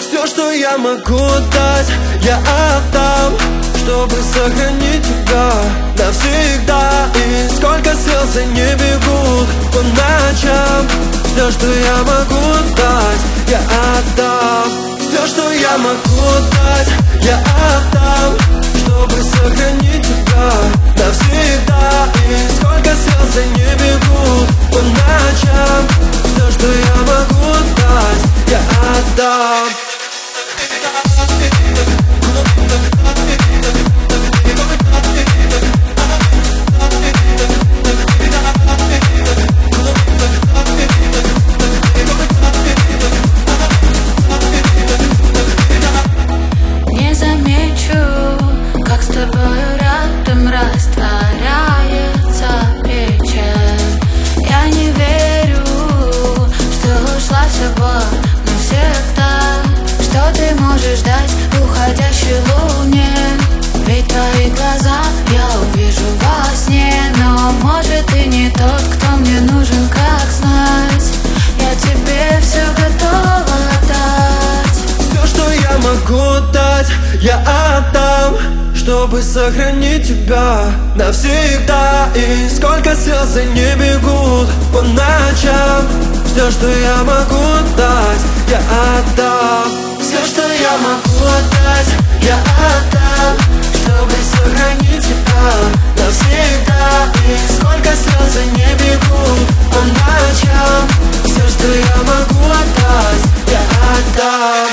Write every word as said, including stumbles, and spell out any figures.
Все, что я могу дать, я отдам, чтобы сохранить тебя навсегда. И сколько слез не бегут по ночам. Все, что я могу дать, я отдам. Все, что я могу дать, я отдам, чтобы сохранить тебя навсегда. И сколько слез не бегут по ночам. Все, что я могу дать, я отдам. Не замечу, как с тобой рядом растворяется печаль. Я не верю, что ушла с тобой навсегда. Что ты можешь дать уходящей луне? Ведь твои глаза я увижу во сне. Но может ты не тот, кто мне нужен, как знать. Я тебе все готова дать. Все, что я могу дать, я отдам, чтобы сохранить тебя навсегда. И сколько слез не бегут по ночам. Все, что я могу дать, я отдам. Все, что я могу дать, я отдам, чтобы сохранить тебя навсегда. И сколько слез не бегут по ночам. Все, что я могу дать, я отдам.